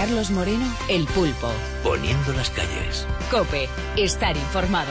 Carlos Moreno, El Pulpo. Poniendo las calles. COPE, estar informado.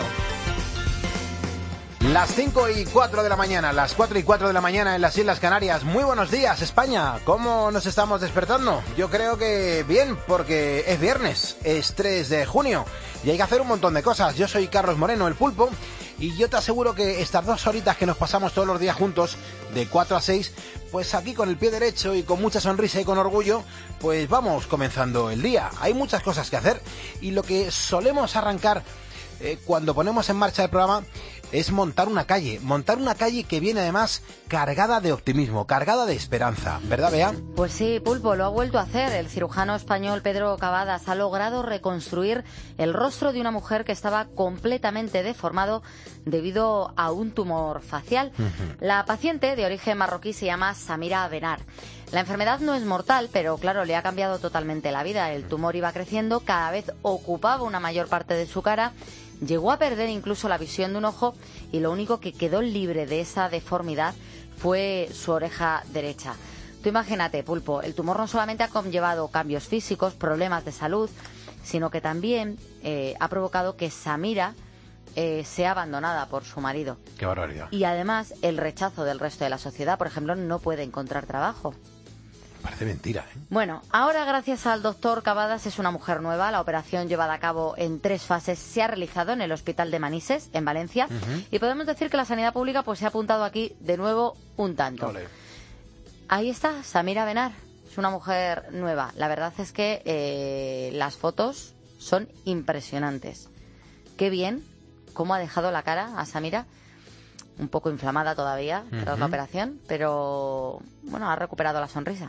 Las 5:04 de la mañana, las 4:04 de la mañana en las Islas Canarias. Muy buenos días, España. ¿Cómo nos estamos despertando? Yo creo que bien, porque es viernes, es 3 de junio y hay que hacer un montón de cosas. Yo soy Carlos Moreno, El Pulpo, y yo te aseguro que estas 2 horitas que nos pasamos todos los días juntos, de 4 a 6, pues aquí con el pie derecho y con mucha sonrisa y con orgullo, pues vamos comenzando el día. Hay muchas cosas que hacer y lo que solemos arrancar cuando ponemos en marcha el programa es montar una calle que viene además cargada de optimismo, cargada de esperanza, ¿verdad, Bea? Pues sí, Pulpo, lo ha vuelto a hacer. El cirujano español Pedro Cavadas ha logrado reconstruir el rostro de una mujer que estaba completamente deformado debido a un tumor facial. La paciente, de origen marroquí, se llama Samira Benar. La enfermedad no es mortal, pero claro, le ha cambiado totalmente la vida. El tumor iba creciendo, cada vez ocupaba una mayor parte de su cara, llegó a perder incluso la visión de un ojo y lo único que quedó libre de esa deformidad fue su oreja derecha. Tú imagínate, Pulpo, el tumor no solamente ha conllevado cambios físicos, problemas de salud, sino que también ha provocado que Samira sea abandonada por su marido. ¡Qué barbaridad! Y además el rechazo del resto de la sociedad, por ejemplo, no puede encontrar trabajo. Parece mentira, ¿eh? Bueno, ahora gracias al doctor Cavadas es una mujer nueva. La operación llevada a cabo en 3 fases se ha realizado en el Hospital de Manises, en Valencia. Y podemos decir que la sanidad pública pues se ha apuntado aquí de nuevo un tanto. Olé. Ahí está, Samira Benar. Es una mujer nueva. La verdad es que las fotos son impresionantes. Qué bien cómo ha dejado la cara a Samira. Un poco inflamada todavía tras la operación, pero bueno, ha recuperado la sonrisa.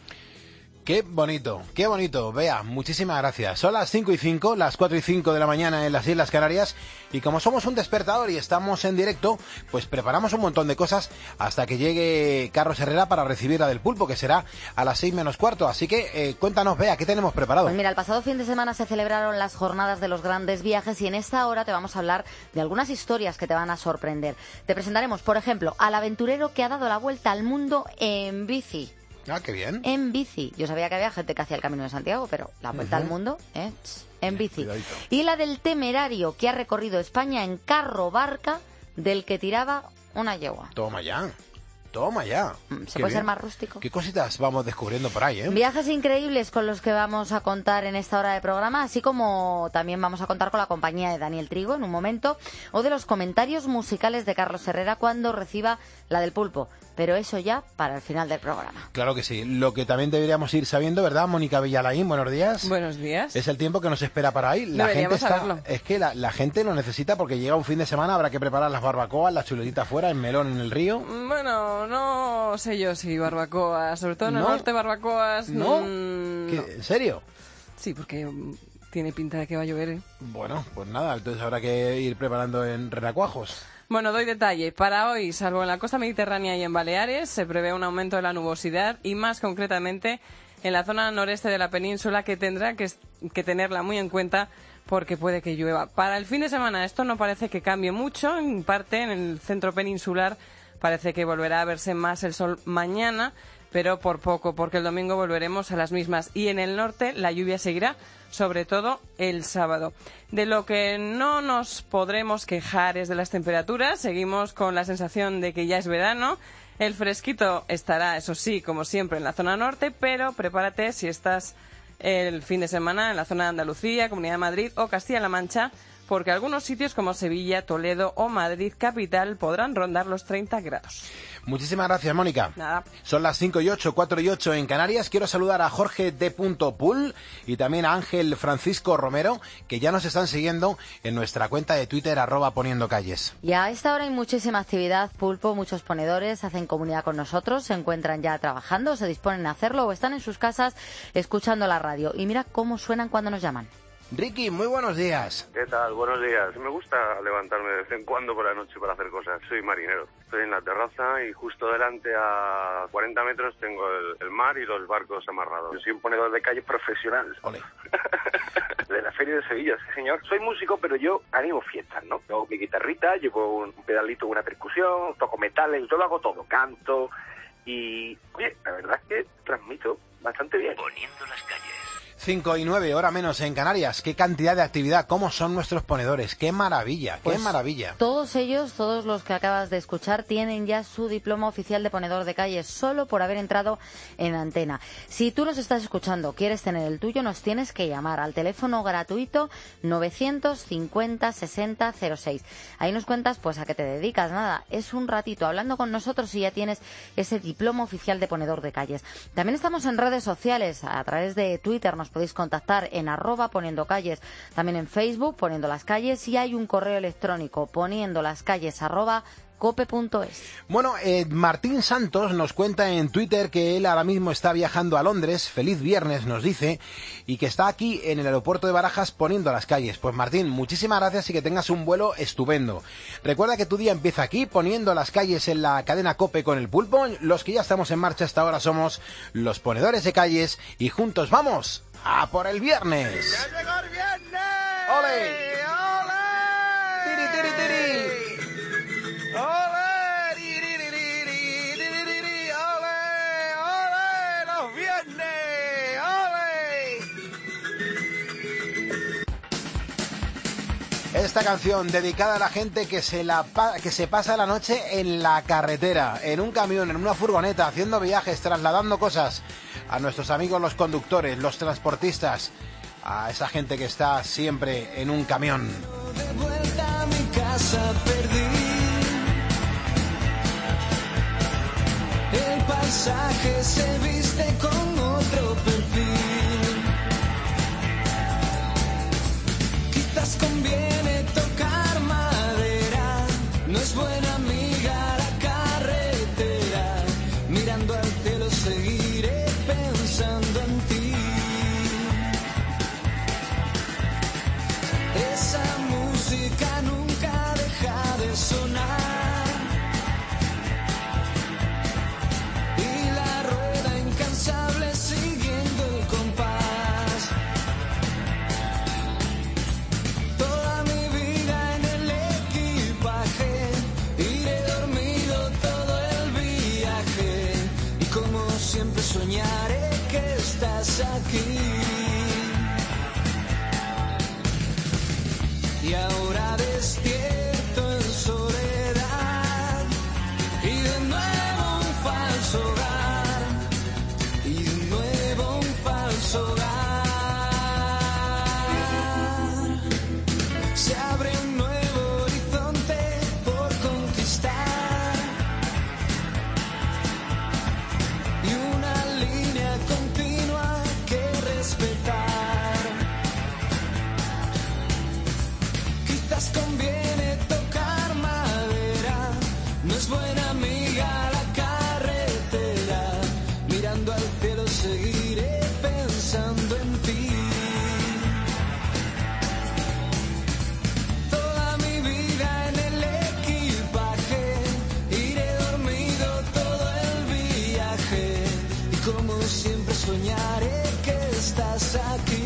Qué bonito, Bea, muchísimas gracias. Son las 5:05, las 4:05 de la mañana en las Islas Canarias, y como somos un despertador y estamos en directo, pues preparamos un montón de cosas hasta que llegue Carlos Herrera para recibir a Del Pulpo, que será a las 6:45. Así que cuéntanos, Bea, ¿qué tenemos preparado? Pues mira, el pasado fin de semana se celebraron las jornadas de los grandes viajes y en esta hora te vamos a hablar de algunas historias que te van a sorprender. Te presentaremos, por ejemplo, al aventurero que ha dado la vuelta al mundo en bici. Ah, qué bien. En bici. Yo sabía que había gente que hacía el Camino de Santiago, pero la vuelta al mundo, en bici. Cuidadito. Y la del temerario que ha recorrido España en carro barca del que tiraba una yegua. Toma ya. ¿Se Qué puede bien. ser más rústico? Qué cositas vamos descubriendo por ahí, ¿eh? Viajes increíbles con los que vamos a contar en esta hora de programa, así como también vamos a contar con la compañía de Daniel Trigo en un momento, o de los comentarios musicales de Carlos Herrera cuando reciba la del Pulpo. Pero eso ya para el final del programa. Claro que sí. Lo que también deberíamos ir sabiendo, ¿verdad, Mónica Villalaín? Buenos días. Buenos días. Es el tiempo que nos espera para ahí. La gente Deberíamos está, saberlo. es que la gente lo necesita porque llega un fin de semana, habrá que preparar las barbacoas, las chuletitas fuera, el melón en el río. Bueno, no sé yo si barbacoas, sobre todo en el ¿No? norte barbacoas. ¿No? No. ¿En serio? Sí, porque tiene pinta de que va a llover, ¿eh? Bueno, pues nada, entonces habrá que ir preparando en renacuajos. Bueno, doy detalle. Para hoy, salvo en la costa mediterránea y en Baleares, se prevé un aumento de la nubosidad y más concretamente en la zona noreste de la península, que tendrá que tenerla muy en cuenta porque puede que llueva. Para el fin de semana esto no parece que cambie mucho. En parte, en el centro peninsular parece que volverá a verse más el sol mañana, pero por poco, porque el domingo volveremos a las mismas. Y en el norte la lluvia seguirá, sobre todo el sábado. De lo que no nos podremos quejar es de las temperaturas. Seguimos con la sensación de que ya es verano. El fresquito estará, eso sí, como siempre, en la zona norte, pero prepárate si estás el fin de semana en la zona de Andalucía, Comunidad de Madrid o Castilla-La Mancha, porque algunos sitios como Sevilla, Toledo o Madrid capital podrán rondar los 30 grados. Muchísimas gracias, Mónica. Nada. Son las 5:08, 4:08 en Canarias. Quiero saludar a Jorge D. Pool y también a Ángel Francisco Romero, que ya nos están siguiendo en nuestra cuenta de Twitter, @poniendocalles. Y a esta hora hay muchísima actividad, Pulpo, muchos ponedores hacen comunidad con nosotros, se encuentran ya trabajando, se disponen a hacerlo o están en sus casas escuchando la radio. Y mira cómo suenan cuando nos llaman. Ricky, muy buenos días. ¿Qué tal? Buenos días. Me gusta levantarme de vez en cuando por la noche para hacer cosas. Soy marinero. Estoy en la terraza y justo delante a 40 metros tengo el mar y los barcos amarrados. Yo soy un ponedor de calle profesional. Ole. De la Feria de Sevilla, sí señor. Soy músico, pero yo animo fiestas, ¿no? Tengo mi guitarrita, llevo un pedalito con una percusión, toco metales, yo lo hago todo. Canto y, oye, la verdad es que transmito bastante bien. Poniendo las calles. 5:09, hora menos en Canarias. Qué cantidad de actividad, cómo son nuestros ponedores, qué maravilla, qué maravilla. Todos ellos, todos los que acabas de escuchar, tienen ya su diploma oficial de ponedor de calles solo por haber entrado en Antena. Si tú nos estás escuchando, quieres tener el tuyo, nos tienes que llamar al teléfono gratuito 950 60 06. Ahí nos cuentas pues a qué te dedicas, nada, es un ratito hablando con nosotros y ya tienes ese diploma oficial de ponedor de calles. También estamos en redes sociales, a través de Twitter nos podéis contactar en @poniendocalles, también en Facebook Poniendo las Calles, y hay un correo electrónico poniendolascalles@cope.es. Bueno, Martín Santos nos cuenta en Twitter que él ahora mismo está viajando a Londres, feliz viernes nos dice, y que está aquí en el aeropuerto de Barajas poniendo las calles. Pues Martín, muchísimas gracias y que tengas un vuelo estupendo. Recuerda que tu día empieza aquí poniendo las calles en la cadena COPE con el Pulpo. Los que ya estamos en marcha hasta ahora somos los ponedores de calles y juntos vamos a por el viernes. ¡Ya llegó el viernes! ¡Ole! ¡Ole! ¡Tiri, tiri, tiri! ¡Ole! ¡Tiri! ¡Ole! ¡Ole! ¡Los viernes! ¡Ole! Esta canción dedicada a la gente que se pasa la noche en la carretera, en un camión, en una furgoneta, haciendo viajes, trasladando cosas a nuestros amigos los conductores, los transportistas, a esa gente que está siempre en un camión. De vuelta a mi casa perdí. El paisaje se viste con otro perfil. Quizás conviene tocar madera, no es buena amiga la carretera. Mirando al cielo seguiré pensando en ti. Esa música nunca deja de sonar y la rueda incansable siguiendo el compás. Toda mi vida en el equipaje, iré dormido todo el viaje y como siempre soñaré que estás aquí. Y ahora despierto en soledad y de nuevo un falso hogar, y de nuevo un falso hogar. Se abre un nuevo horizonte por conquistar y una línea continua que respetar. Conviene tocar madera, no es buena amiga la carretera. Mirando al cielo seguiré pensando en ti. Toda mi vida en el equipaje, iré dormido todo el viaje y como siempre soñaré que estás aquí.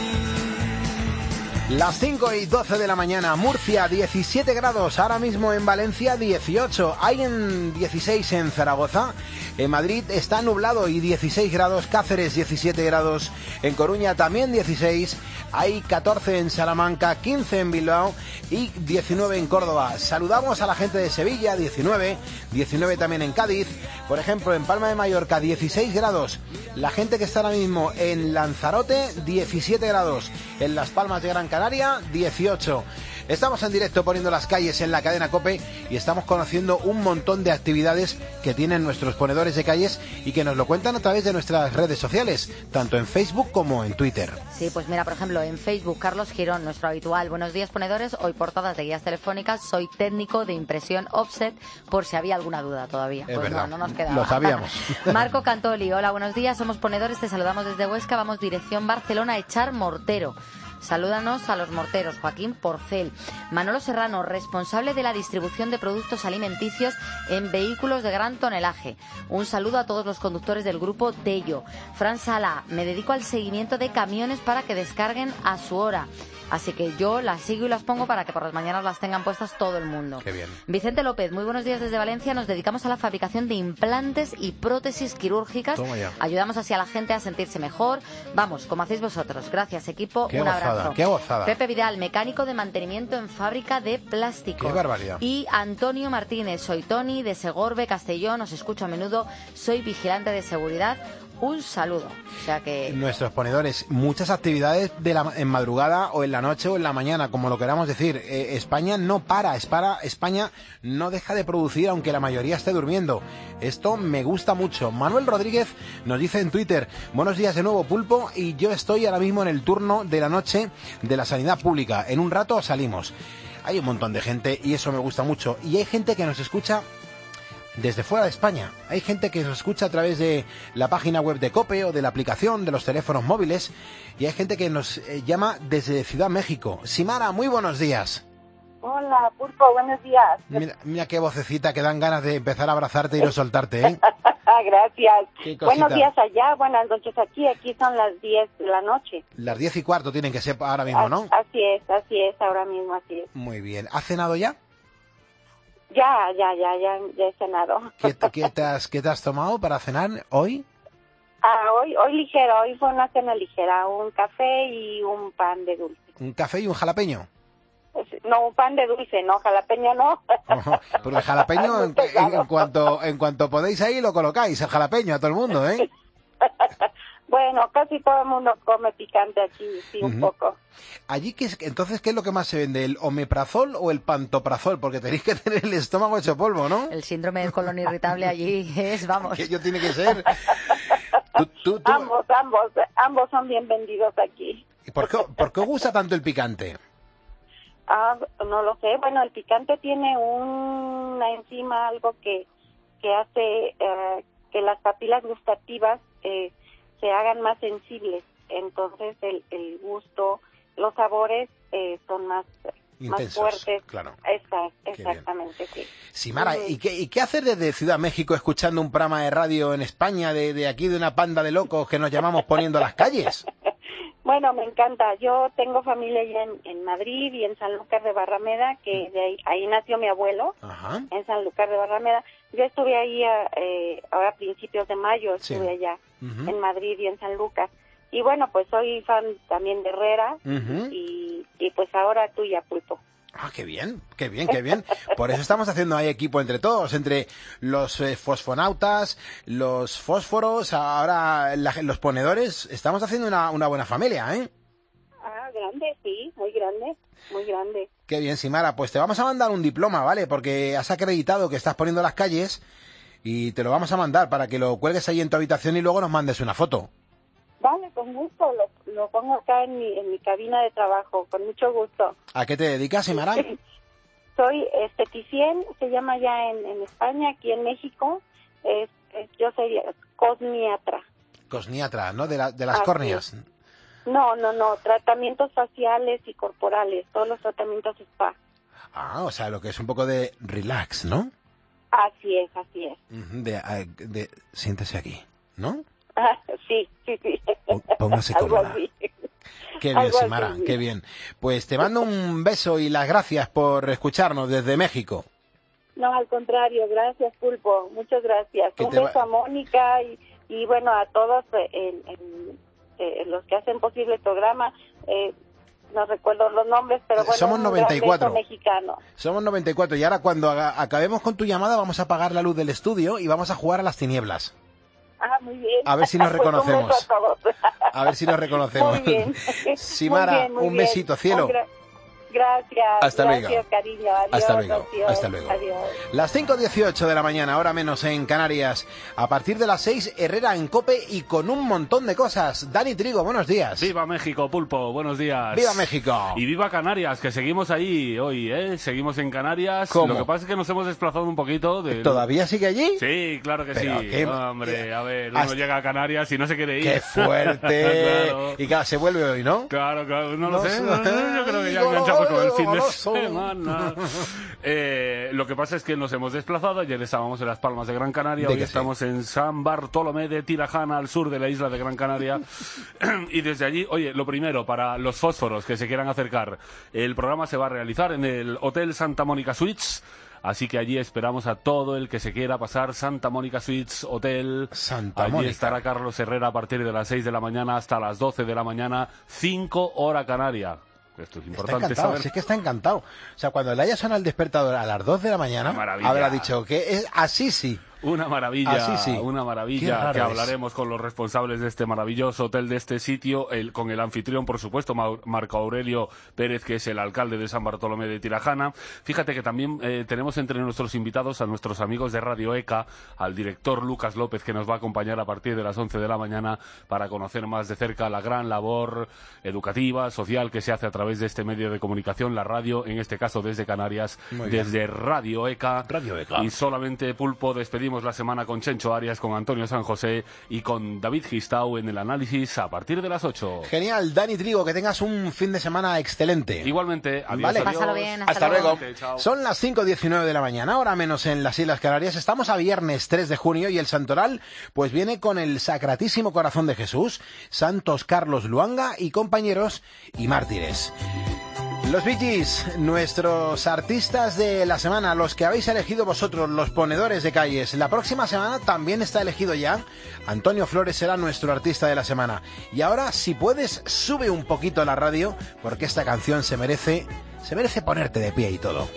Las 5:12 de la mañana, Murcia 17 grados, ahora mismo en Valencia 18, hay en 16 en Zaragoza, en Madrid está nublado y 16 grados, Cáceres 17 grados, en Coruña también 16, hay 14 en Salamanca, 15 en Bilbao y 19 en Córdoba. Saludamos a la gente de Sevilla, 19 también en Cádiz, por ejemplo en Palma de Mallorca 16 grados, la gente que está ahora mismo en Lanzarote 17 grados, en Las Palmas de Gran Canaria 18. Estamos en directo poniendo las calles en la cadena COPE y estamos conociendo un montón de actividades que tienen nuestros ponedores de calles y que nos lo cuentan a través de nuestras redes sociales, tanto en Facebook como en Twitter. Sí, pues mira, por ejemplo, en Facebook, Carlos Girón, nuestro habitual. Buenos días, ponedores. Hoy portadas de guías telefónicas. Soy técnico de impresión offset, por si había alguna duda todavía. Es pues verdad, no nos quedaba. lo sabíamos. Marco Cantoli, hola, buenos días. Somos ponedores, te saludamos desde Huesca. Vamos dirección Barcelona a echar mortero. Salúdanos a los morteros, Joaquín Porcel. Manolo Serrano, responsable de la distribución de productos alimenticios en vehículos de gran tonelaje. Un saludo a todos los conductores del grupo Tello. Fran Sala, me dedico al seguimiento de camiones para que descarguen a su hora. Así que yo las sigo y las pongo para que por las mañanas las tengan puestas todo el mundo. Qué bien. Vicente López, muy buenos días desde Valencia. Nos dedicamos a la fabricación de implantes y prótesis quirúrgicas. Toma ya. Ayudamos así a la gente a sentirse mejor. Vamos, como hacéis vosotros. Gracias, equipo. Qué Un gozada, abrazo. qué gozada. Pepe Vidal, mecánico de mantenimiento en fábrica de plásticos. Qué barbaridad. Y Antonio Martínez, soy Tony de Segorbe, Castellón. Os escucho a menudo. Soy vigilante de seguridad. Un saludo. O sea que... Nuestros ponedores, muchas actividades en madrugada o en la noche o en la mañana, como lo queramos decir. España no para, España no deja de producir aunque la mayoría esté durmiendo. Esto me gusta mucho. Manuel Rodríguez nos dice en Twitter: buenos días de nuevo, Pulpo, y yo estoy ahora mismo en el turno de la noche de la sanidad pública. En un rato salimos. Hay un montón de gente y eso me gusta mucho. Y hay gente que nos escucha desde fuera de España. Hay gente que nos escucha a través de la página web de COPE o de la aplicación de los teléfonos móviles, y hay gente que nos llama desde Ciudad México. Simara, muy buenos días. Hola, Pulpo, buenos días. Mira qué vocecita, que dan ganas de empezar a abrazarte y no soltarte, ¿eh? Gracias. Buenos días allá, buenas noches aquí. Aquí son las 10 de la noche. Las 10:15 tienen que ser ahora mismo, ¿no? Así es, ahora mismo, así es. Muy bien. ¿Has cenado ya? Ya he cenado. ¿Qué te has tomado para cenar hoy? Hoy ligero, hoy fue una cena ligera, un café y un pan de dulce. ¿Un café y un jalapeño? No, un pan de dulce, no, jalapeño no. Pero el jalapeño, en cuanto podéis ahí, lo colocáis, el jalapeño a todo el mundo, ¿eh? Bueno, casi todo el mundo come picante aquí, sí, un poco. Allí, entonces, ¿qué es lo que más se vende? ¿El omeprazol o el pantoprazol? Porque tenéis que tener el estómago hecho polvo, ¿no? El síndrome del colon irritable allí es, vamos. Aquello tiene que ser... ¿Tú? Ambos son bien vendidos aquí. ¿Y por qué os gusta tanto el picante? No lo sé. Bueno, el picante tiene una enzima, algo que hace que las papilas gustativas se hagan más sensibles. Entonces el gusto, los sabores son más intensos, más fuertes. Claro. Exactamente, sí. Simara, ¿y qué hacer desde Ciudad México escuchando un programa de radio en España de aquí, de una panda de locos que nos llamamos Poniendo las Calles? Bueno, me encanta. Yo tengo familia ya en Madrid y en Sanlúcar de Barrameda, que ahí nació mi abuelo. Ajá. En Sanlúcar de Barrameda. Yo estuve ahí ahora a principios de mayo, estuve allá en Madrid y en Sanlúcar. Y bueno, pues soy fan también de Herrera y pues ahora tuya, Pulpo. Ah, qué bien. Por eso estamos haciendo ahí equipo entre todos, entre los fosfonautas, los fósforos, ahora los ponedores. Estamos haciendo una buena familia, ¿eh? Grande, sí, muy grande. Qué bien, Simara. Pues te vamos a mandar un diploma, ¿vale? Porque has acreditado que estás poniendo las calles y te lo vamos a mandar para que lo cuelgues ahí en tu habitación y luego nos mandes una foto. Vale, con gusto, lo pongo acá en mi cabina de trabajo, con mucho gusto. ¿A qué te dedicas, Simara? Soy esteticien, se llama ya en España, aquí en México, yo soy cosmiatra. Cosmiatra, ¿no? De las córneas. Es. No, tratamientos faciales y corporales, todos los tratamientos spa. O sea, lo que es un poco de relax, ¿no? Así es. Siéntese aquí, ¿no? Sí. Póngase cómoda. Qué bien, Simara, qué bien. Pues te mando un beso y las gracias por escucharnos desde México. No, al contrario, gracias, Pulpo, muchas gracias. Un beso a Mónica y bueno, a todos los que hacen posible el programa. No recuerdo los nombres, pero bueno, somos 94. Mexicano. Somos 94 y ahora cuando acabemos con tu llamada vamos a apagar la luz del estudio y vamos a jugar a las tinieblas. Muy bien. A ver si nos reconocemos. Un beso a todos. A ver si nos reconocemos. Muy bien. Simara, muy un bien. besito, cielo. Gracias. Hasta gracias, luego. cariño. Adiós, Hasta luego. adiós, Hasta luego. adiós. Las 5:18 de la mañana, hora menos en Canarias. A partir de las 6, Herrera en COPE y con un montón de cosas. Dani Trigo, buenos días. Viva México, Pulpo, buenos días. ¡Viva México! Y viva Canarias, que seguimos ahí hoy, ¿eh? Seguimos en Canarias. ¿Cómo? Lo que pasa es que nos hemos desplazado un poquito de... ¿Todavía sigue allí? Sí, claro que Pero sí. qué- Hombre, a ver, uno Hasta- llega a Canarias y no se quiere ir. ¡Qué fuerte! Claro. Y claro, se vuelve hoy, ¿no? Claro, no No lo sé. sé. Yo creo que ya Ay, enganchamos con el fin de goloso. semana. Lo que pasa es que nos hemos desplazado. Ayer estábamos en Las Palmas de Gran Canaria. ¿De Hoy qué estamos en San Bartolomé de Tirajana, al sur de la isla de Gran Canaria. Y desde allí, oye, lo primero, para los fósforos que se quieran acercar, el programa se va a realizar en el Hotel Santa Mónica Suites. Así que allí esperamos a todo el que se quiera pasar. Santa Mónica Suites Hotel. Santa Allí Mónica. estará Carlos Herrera a partir de las 6 de la mañana hasta las 12 de la mañana, 5 hora canaria. Esto es Está importante encantado, saber. sí que está encantado. O sea, cuando le haya sonado el despertador a las 2 de la mañana, Una maravilla. habrá dicho que es así sí. Una maravilla, Así sí. una Qué maravilla, raro que es. hablaremos con los responsables de este maravilloso hotel, de este sitio, con el anfitrión, por supuesto, Marco Aurelio Pérez, que es el alcalde de San Bartolomé de Tirajana. Fíjate que también tenemos entre nuestros invitados a nuestros amigos de Radio ECA, al director Lucas López, que nos va a acompañar a partir de las 11 de la mañana para conocer más de cerca la gran labor educativa, social, que se hace a través de este medio de comunicación, la radio, en este caso desde Canarias, Muy bien. desde Radio ECA. Radio ECA. Y solamente, Pulpo, despedimos la semana con Chencho Arias, con Antonio San José y con David Gistau en el análisis a partir de las 8. Genial, Dani Trigo, que tengas un fin de semana excelente. Igualmente, adiós, Vale. adiós. Pásalo bien, Hasta luego. Chao. Son las 5:19 de la mañana, ahora menos en las Islas Canarias. Estamos a viernes 3 de junio y el santoral pues viene con el Sacratísimo Corazón de Jesús, Santos Carlos Luanga y compañeros y mártires. Los Bee Gees, nuestros artistas de la semana, los que habéis elegido vosotros, los ponedores de calles. La próxima semana también está elegido ya. Antonio Flores será nuestro artista de la semana. Y ahora, si puedes, sube un poquito la radio, porque esta canción se merece ponerte de pie y todo.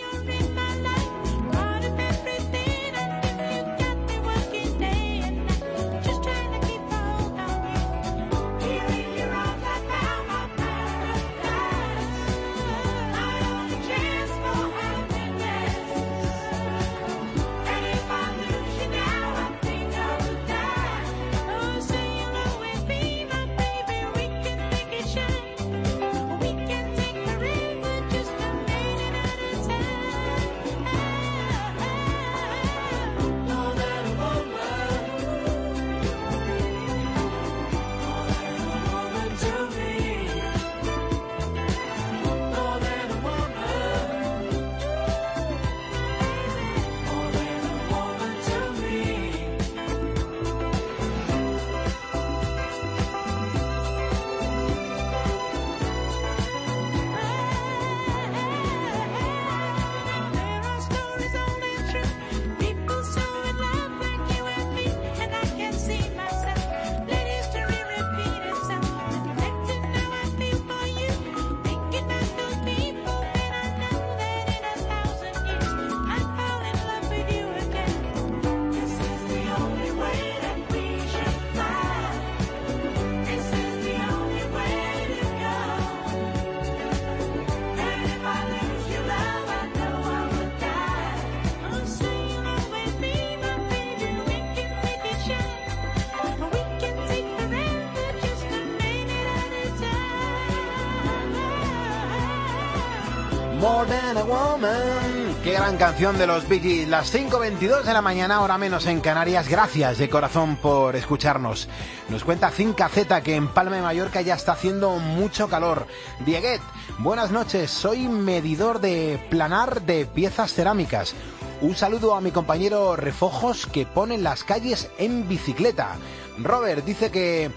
More Than a Woman. Qué gran canción de los Bee Gees. Las 5:22 de la mañana, hora menos en Canarias. Gracias de corazón por escucharnos. Nos cuenta Cinca Z que en Palma de Mallorca ya está haciendo mucho calor. Dieguet, buenas noches. Soy medidor de planar de piezas cerámicas. Un saludo a mi compañero Refojos, que pone las calles en bicicleta. Robert dice que,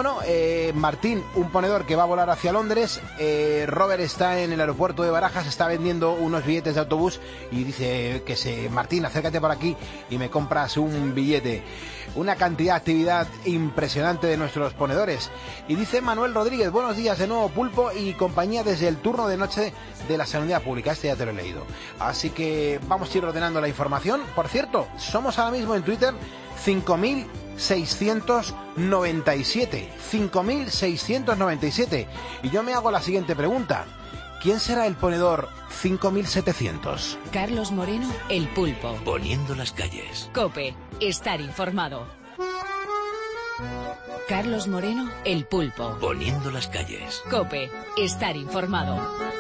Martín, un ponedor que va a volar hacia Londres. Robert está en el aeropuerto de Barajas, está vendiendo unos billetes de autobús y dice Martín, acércate por aquí y me compras un billete. Una cantidad de actividad impresionante de nuestros ponedores. Y dice Manuel Rodríguez, buenos días de nuevo, Pulpo y compañía, desde el turno de noche de la Sanidad Pública. Este ya te lo he leído. Así que vamos a ir ordenando la información. Por cierto, somos ahora mismo en Twitter 5.697. 5.697. Y yo me hago la siguiente pregunta. ¿Quién será el ponedor 5700? Carlos Moreno, El Pulpo. Poniendo las calles. COPE. Estar informado. Carlos Moreno, El Pulpo. Poniendo las calles. COPE. Estar informado.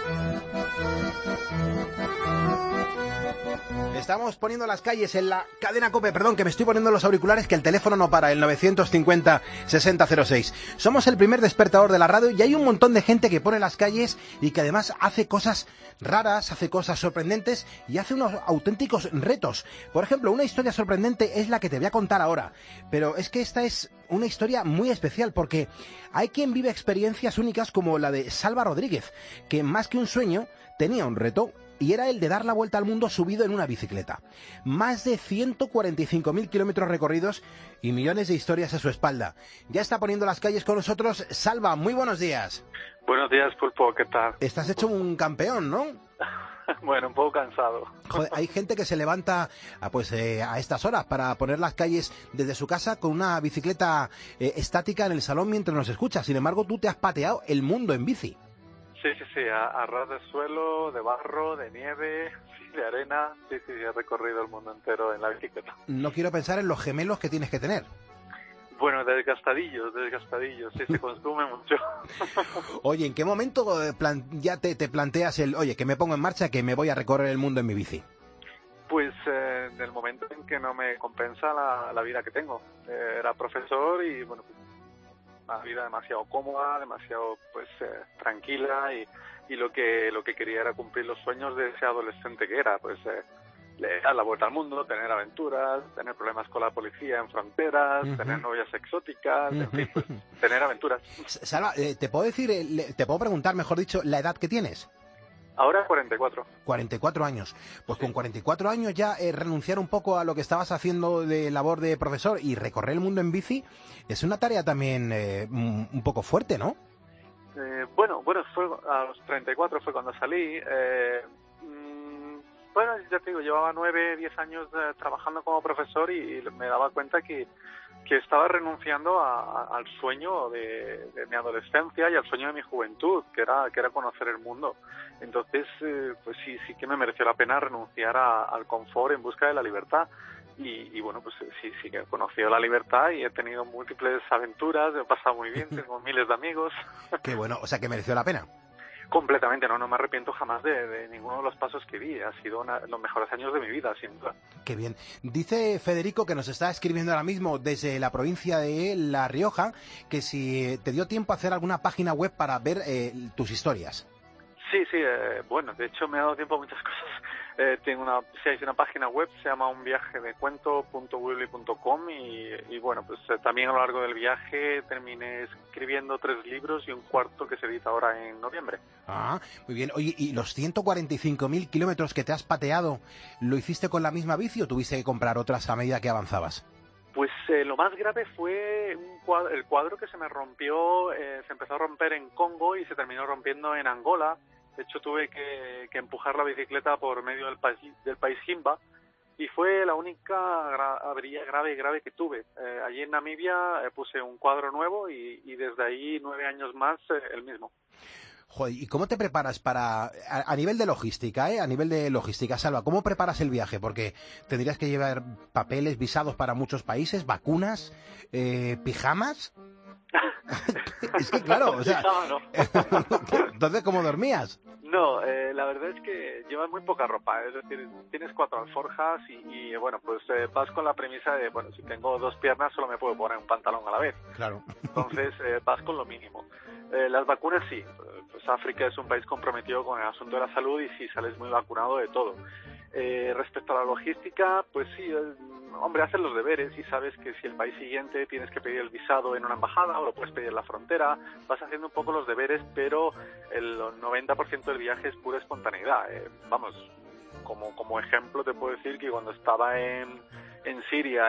Estamos poniendo las calles en la cadena COPE, perdón, que me estoy poniendo los auriculares, que el teléfono no para, el 950-6006. Somos el primer despertador de la radio y hay un montón de gente que pone las calles y que además hace cosas raras, hace cosas sorprendentes y hace unos auténticos retos. Por ejemplo, una historia sorprendente es la que te voy a contar ahora, pero es que esta es una historia muy especial porque hay quien vive experiencias únicas como la de Salva Rodríguez, que más que un sueño tenía un reto. Y era el de dar la vuelta al mundo subido en una bicicleta. Más de 145.000 kilómetros recorridos y millones de historias a su espalda. Ya está poniendo las calles con nosotros. Salva, muy buenos días. Buenos días, Pulpo, ¿qué tal? Estás hecho un campeón, ¿no? Bueno, un poco cansado. Joder, hay gente que se levanta a estas horas para poner las calles desde su casa con una bicicleta estática en el salón mientras nos escucha. Sin embargo, tú te has pateado el mundo en bici. Sí, a ras de suelo, de barro, de nieve, de arena. Sí, he recorrido el mundo entero en la bicicleta. No quiero pensar en los gemelos que tienes que tener. Bueno, desgastadillos, sí, se consume mucho. Oye, ¿en qué momento ya te planteas que me pongo en marcha, que me voy a recorrer el mundo en mi bici? Pues en el momento en que no me compensa la vida que tengo. Era profesor y, bueno, una vida demasiado cómoda, demasiado tranquila y lo que quería era cumplir los sueños de ese adolescente que era, dar la vuelta al mundo, tener aventuras, tener problemas con la policía en fronteras, tener novias exóticas, en fin, tener aventuras. Salva, te puedo preguntar, mejor dicho, la edad que tienes. Ahora 44. 44 años. Pues sí. Con 44 años ya renunciar un poco a lo que estabas haciendo de labor de profesor y recorrer el mundo en bici es una tarea también un poco fuerte, ¿no? Bueno, fue a los 34 fue cuando salí. Bueno, ya te digo, llevaba 10 años trabajando como profesor y me daba cuenta que estaba renunciando al sueño de mi adolescencia y al sueño de mi juventud, que era conocer el mundo. Entonces, pues sí que me mereció la pena renunciar al confort en busca de la libertad. Y bueno, pues sí que he conocido la libertad y he tenido múltiples aventuras, me he pasado muy bien, tengo miles de amigos. Qué bueno, o sea que mereció la pena. Completamente, no me arrepiento jamás de ninguno de los pasos que di. Ha sido los mejores años de mi vida, sin duda. Qué bien. Dice Federico, que nos está escribiendo ahora mismo desde la provincia de La Rioja, que si te dio tiempo a hacer alguna página web para ver tus historias. Sí, bueno, de hecho me ha dado tiempo a muchas cosas. Tengo una página web, se llama unviajedecuento.weebly.com y bueno, pues también a lo largo del viaje terminé escribiendo 3 libros y un cuarto que se edita ahora en noviembre. Ah, muy bien. Oye, ¿y los 145.000 kilómetros que te has pateado, lo hiciste con la misma bici o tuviste que comprar otras a medida que avanzabas? Pues lo más grave fue el cuadro que se me rompió, se empezó a romper en Congo y se terminó rompiendo en Angola. De hecho, tuve que empujar la bicicleta por medio del país Himba y fue la única avería grave que tuve. Allí en Namibia puse un cuadro nuevo y desde ahí 9 años más el mismo. Joder, ¿y cómo te preparas a nivel de logística, a nivel de logística, Salva, cómo preparas el viaje? Porque tendrías que llevar papeles, visados para muchos países, vacunas, pijamas. Es que claro, o sea, no. Entonces, ¿cómo dormías? No, la verdad es que llevas muy poca ropa, es decir, tienes 4 alforjas y bueno, pues vas con la premisa de, bueno, si tengo 2 piernas solo me puedo poner un pantalón a la vez. Claro. Entonces vas con lo mínimo. Las vacunas sí, pues África es un país comprometido con el asunto de la salud y sí sales muy vacunado de todo. Respecto a la logística, pues sí, hombre, haces los deberes y sabes que si el país siguiente tienes que pedir el visado en una embajada o lo puedes pedir en la frontera, vas haciendo un poco los deberes, pero el 90% del viaje es pura espontaneidad. Vamos, como ejemplo te puedo decir que cuando estaba en Siria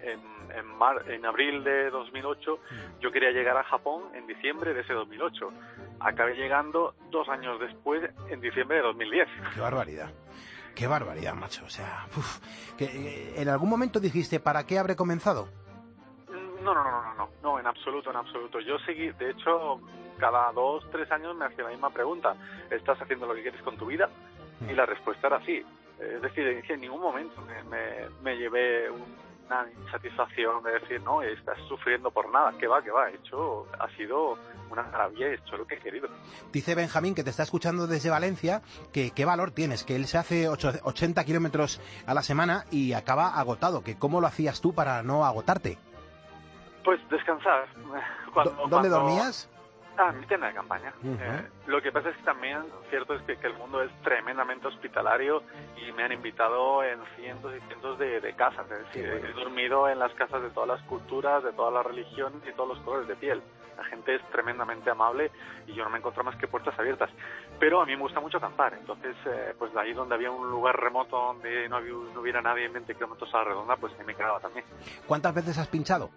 en abril de 2008, yo quería llegar a Japón en diciembre de ese 2008. Acabé llegando 2 años después, en diciembre de 2010. ¡Qué barbaridad! ¡Qué barbaridad, macho! O sea, que ¿en algún momento dijiste para qué habré comenzado? No, en absoluto. Yo seguí, de hecho, cada 2-3 años me hacía la misma pregunta: ¿estás haciendo lo que quieres con tu vida? Y la respuesta era sí. Es decir, en ningún momento me llevé una insatisfacción de decir, no, estás sufriendo por nada. Que va, ha sido una maravilla, he hecho lo que he querido. Dice Benjamín, que te está escuchando desde Valencia, que qué valor tienes, que él se hace 80 kilómetros a la semana y acaba agotado, que cómo lo hacías tú para no agotarte. Pues descansar. ¿Dónde dormías? En mi tienda de campaña. Lo que pasa es que también cierto es que el mundo es tremendamente hospitalario y me han invitado en cientos y cientos de casas. Es decir, he dormido en las casas de todas las culturas, de todas las religiones y todos los colores de piel. La gente es tremendamente amable y yo no me encuentro más que puertas abiertas. Pero a mí me gusta mucho acampar. Entonces, pues de ahí donde había un lugar remoto donde no hubiera nadie en 20 kilómetros a la redonda, pues ahí me quedaba también. ¿Cuántas veces has pinchado?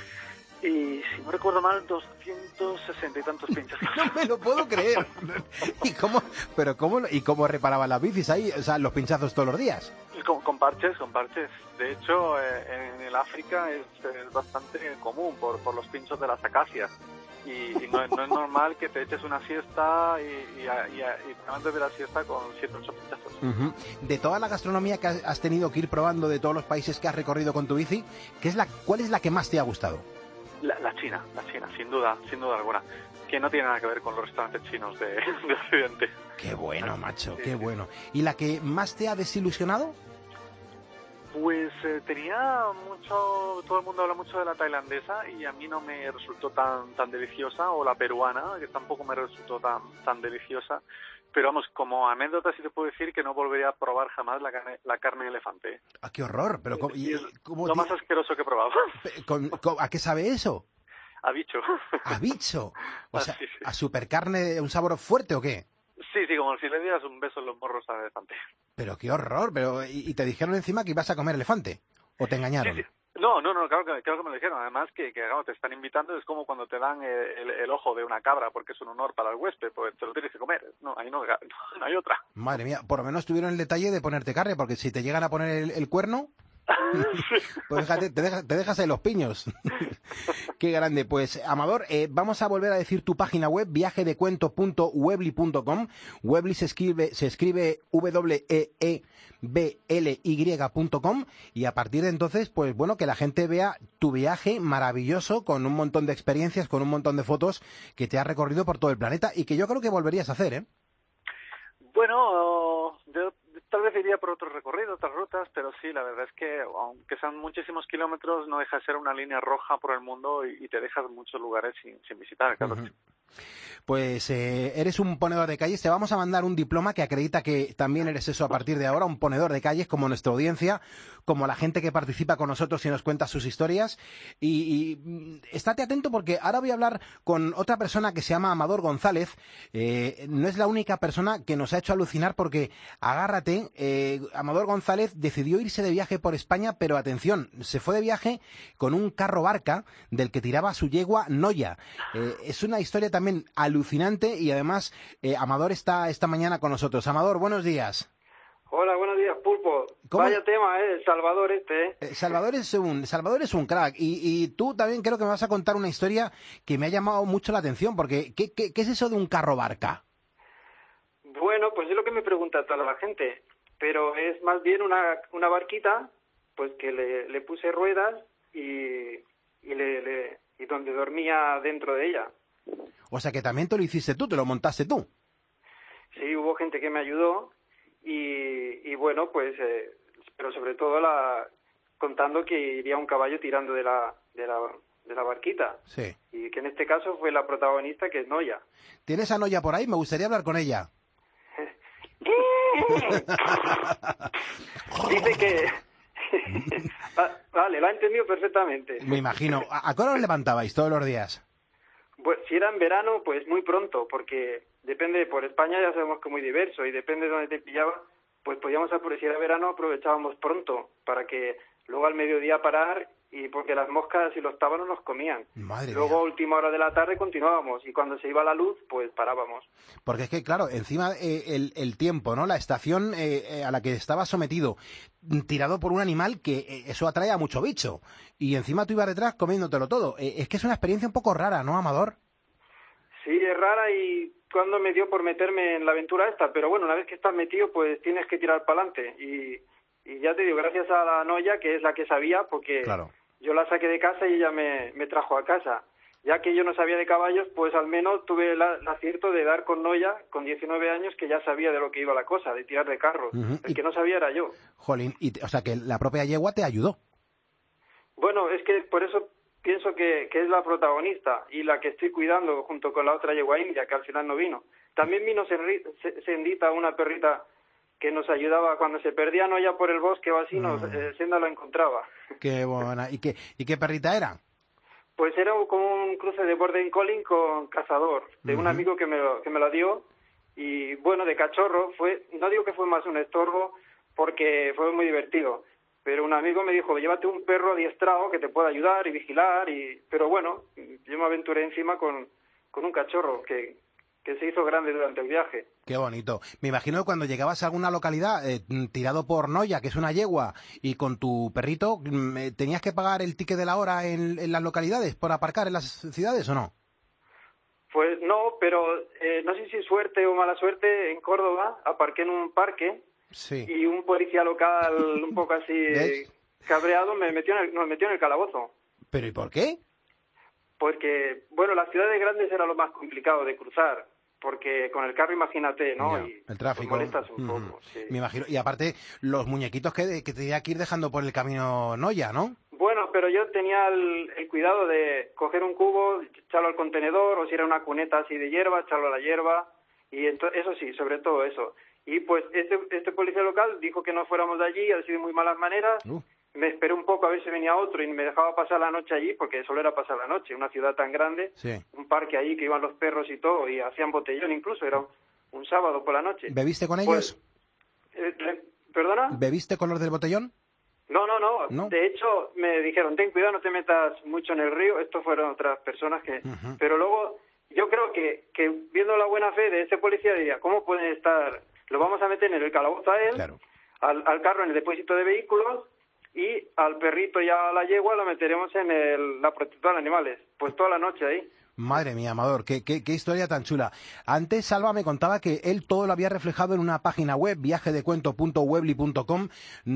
Y si no recuerdo mal, 260 y tantos pinchos. No me lo puedo creer. ¿Y cómo reparaban las bicis ahí? O sea, los pinchazos todos los días. Con parches. De hecho, en el África es bastante común por los pinchos de las acacias. Y no es normal que te eches una siesta y antes de la siesta con 7 o 8 pinchazos. De toda la gastronomía que has tenido que ir probando de todos los países que has recorrido con tu bici, ¿cuál es la que más te ha gustado? La China, sin duda alguna, que no tiene nada que ver con los restaurantes chinos de Occidente. Qué bueno, macho, qué bueno. ¿Y la que más te ha desilusionado? Pues tenía mucho, todo el mundo habla mucho de la tailandesa y a mí no me resultó tan deliciosa, o la peruana, que tampoco me resultó tan deliciosa. Pero vamos, como anécdota sí te puedo decir que no volvería a probar jamás la carne de elefante. ¡Ah, qué horror! Pero lo más asqueroso que he probado. ¿A qué sabe eso? A bicho. ¿A bicho? O sea, sí. ¿a supercarne, un sabor fuerte o qué? Sí, como si le dieras un beso en los morros al elefante. Pero qué horror, ¿y te dijeron encima que ibas a comer elefante? ¿O te engañaron? Sí. No, claro que me lo dijeron. Además que claro, te están invitando, es como cuando te dan el ojo de una cabra porque es un honor para el huésped, pues te lo tienes que comer. No, ahí no hay otra. Madre mía, por lo menos tuvieron el detalle de ponerte carne, porque si te llegan a poner el cuerno, pues fíjate, te dejas ahí los piños. Qué grande. Pues Amador, vamos a volver a decir tu página web, viajedecuento.weebly.com. Weebly se escribe WEEBLY.com, y a partir de entonces, pues bueno, que la gente vea tu viaje maravilloso, con un montón de experiencias, con un montón de fotos que te has recorrido por todo el planeta y que yo creo que volverías a hacer, ¿eh? Bueno, yo tal vez iría por otro recorrido, otras rutas, pero sí, la verdad es que aunque sean muchísimos kilómetros, no deja de ser una línea roja por el mundo y te dejas muchos lugares sin visitar, claro. Pues eres un ponedor de calles. Te vamos a mandar un diploma que acredita que también eres eso a partir de ahora, un ponedor de calles, como nuestra audiencia, como la gente que participa con nosotros y nos cuenta sus historias. Y estate atento, porque ahora voy a hablar con otra persona que se llama Amador González. No es la única persona que nos ha hecho alucinar, porque agárrate, Amador González decidió irse de viaje por España, pero atención, se fue de viaje con un carro barca del que tiraba su yegua Noya. Es una historia también alucinante, y además Amador está esta mañana con nosotros. Amador, buenos días. Hola, buenos días, Pulpo. ¿Cómo? Vaya tema, Salvador Salvador es un crack, y tú también creo que me vas a contar una historia que me ha llamado mucho la atención, porque ¿qué es eso de un carro barca? Bueno, pues es lo que me pregunta toda la gente, pero es más bien una barquita, pues que le puse ruedas y donde dormía dentro de ella. O sea que también te lo hiciste tú, te lo montaste tú. Sí, hubo gente que me ayudó y bueno, pues, pero sobre todo contando que iría un caballo tirando de la barquita. Sí. Y que en este caso fue la protagonista, que es Noya. ¿Tienes a Noya por ahí? Me gustaría hablar con ella. Dice que... Vale, lo ha entendido perfectamente. Me imagino. ¿A qué hora os levantabais todos los días? Pues si era en verano, pues muy pronto, porque depende, por España ya sabemos que es muy diverso, y depende de dónde te pillaba, pues podíamos, si era verano, aprovechábamos pronto, para que luego al mediodía parar, y porque las moscas y los tábanos nos comían. Madre luego mía. A última hora de la tarde continuábamos, y cuando se iba la luz, pues parábamos. Porque es que, claro, encima el tiempo, ¿no? La estación a la que estaba sometido, tirado por un animal, que eso atrae a mucho bicho. Y encima tú ibas detrás comiéndotelo todo. Es que es una experiencia un poco rara, ¿no, Amador? Sí, es rara y cuando me dio por meterme en la aventura esta, pero bueno, una vez que estás metido, pues tienes que tirar para adelante. Y ya te digo, gracias a la Noya, que es la que sabía, porque Claro. yo la saqué de casa y ella me trajo a casa. Ya que yo no sabía de caballos, pues al menos tuve el acierto de dar con Noya, con 19 años, que ya sabía de lo que iba la cosa, de tirar de carros. Ujú. El que no sabía era yo. Jolín, o sea que la propia yegua te ayudó. Bueno, es que por eso pienso que es la protagonista y la que estoy cuidando junto con la otra yegua india, que al final no vino. También vino Sendita, una perrita que nos ayudaba cuando se perdía Noya por el bosque o así, Senda la encontraba. Qué buena. ¿Y qué perrita era? Pues era como un cruce de Border Collie con cazador, de un amigo que me lo dio, y bueno, de cachorro, no digo que fue más un estorbo, porque fue muy divertido, pero un amigo me dijo, llévate un perro adiestrado que te pueda ayudar y vigilar, pero bueno, yo me aventuré encima con un cachorro que se hizo grande durante el viaje. Qué bonito. Me imagino que cuando llegabas a alguna localidad tirado por Noya, que es una yegua, y con tu perrito, ¿tenías que pagar el ticket de la hora en las localidades por aparcar en las ciudades o no? Pues no, pero no sé si suerte o mala suerte, en Córdoba aparqué en un parque y un policía local un poco así cabreado nos metió en el calabozo. ¿Pero y por qué? Porque, bueno, las ciudades grandes era lo más complicado de cruzar, porque con el carro imagínate, ¿no? Ya, y el tráfico. Pues molestas un poco, sí. Me imagino. Y aparte, los muñequitos que tenía que ir dejando por el camino Noya, ¿no? Bueno, pero yo tenía el cuidado de coger un cubo, echarlo al contenedor, o si era una cuneta así de hierba, echarlo a la hierba, y eso sí, sobre todo eso. Y pues este policía local dijo que no fuéramos de allí, así de muy malas maneras. Me esperé un poco a ver si venía otro y me dejaba pasar la noche allí, porque solo era pasar la noche, una ciudad tan grande, un parque allí que iban los perros y todo, y hacían botellón incluso, era un sábado por la noche. ¿Bebiste con ellos? ¿Perdona? ¿Bebiste con los del botellón? No. De hecho, me dijeron, ten cuidado, no te metas mucho en el río. Estos fueron otras personas que... Pero luego, yo creo que viendo la buena fe de ese policía, diría, ¿cómo pueden estar...? Lo vamos a meter en el calabozo a él, al carro en el depósito de vehículos, y al perrito y a la yegua lo meteremos en la protectora de animales. Pues toda la noche ahí. Madre mía, Amador, qué historia tan chula. Antes Salva me contaba que él todo lo había reflejado en una página web, viajedecuento.weebly.com.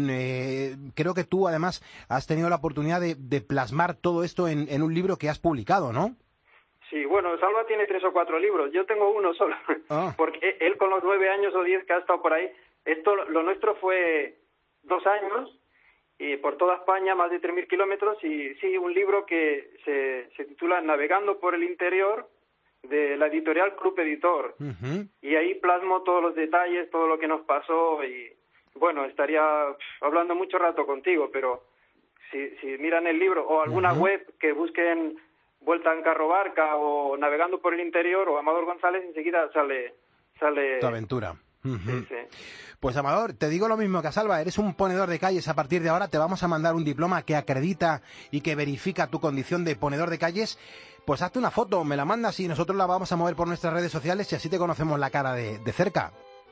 Creo que tú, además, has tenido la oportunidad de plasmar todo esto en un libro que has publicado, ¿no? Sí, bueno, Salva tiene 3 o 4 libros. Yo tengo uno solo, porque él con los 9 años o 10 que ha estado por ahí, lo nuestro fue 2 años, y por toda España, más de 3.000 kilómetros, y sí, un libro que se titula Navegando por el Interior, de la editorial Club Editor. Y ahí plasmo todos los detalles, todo lo que nos pasó, y bueno, estaría hablando mucho rato contigo, pero si miran el libro, o alguna web que busquen Vuelta en Carro Barca, o Navegando por el Interior, o Amador González, enseguida sale tu aventura. Sí. Pues Amador, te digo lo mismo que a Salva, eres un ponedor de calles. A partir de ahora te vamos a mandar un diploma que acredita y que verifica tu condición de ponedor de calles. Pues hazte una foto, me la mandas y nosotros la vamos a mover por nuestras redes sociales y así te conocemos la cara de cerca.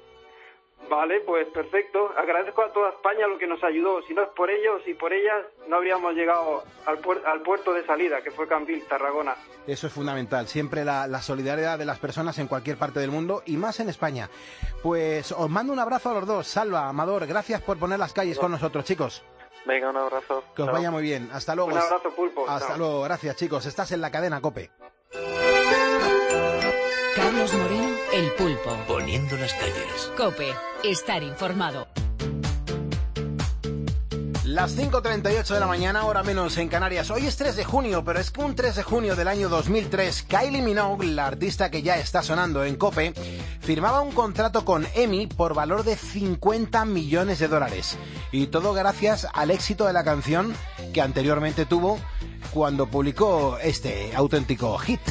Vale, pues perfecto. Agradezco a toda España lo que nos ayudó. Si no es por ellos y por ellas, no habríamos llegado al puerto de salida, que fue Cambil, Tarragona. Eso es fundamental. Siempre la solidaridad de las personas en cualquier parte del mundo y más en España. Pues os mando un abrazo a los dos. Salva, Amador, gracias por poner las calles con nosotros, chicos. Venga, un abrazo. Que os vaya muy bien. Hasta luego. Un abrazo, Pulpo. Hasta luego. Gracias, chicos. Estás en la cadena COPE. Carlos Moreno, El Pulpo. Poniendo las calles. COPE. Estar informado. Las 5:38 de la mañana, hora menos en Canarias. Hoy es 3 de junio, pero es que un 3 de junio del año 2003, Kylie Minogue, la artista que ya está sonando en COPE, firmaba un contrato con EMI por valor de $50 millones. Y todo gracias al éxito de la canción que anteriormente tuvo cuando publicó este auténtico hit.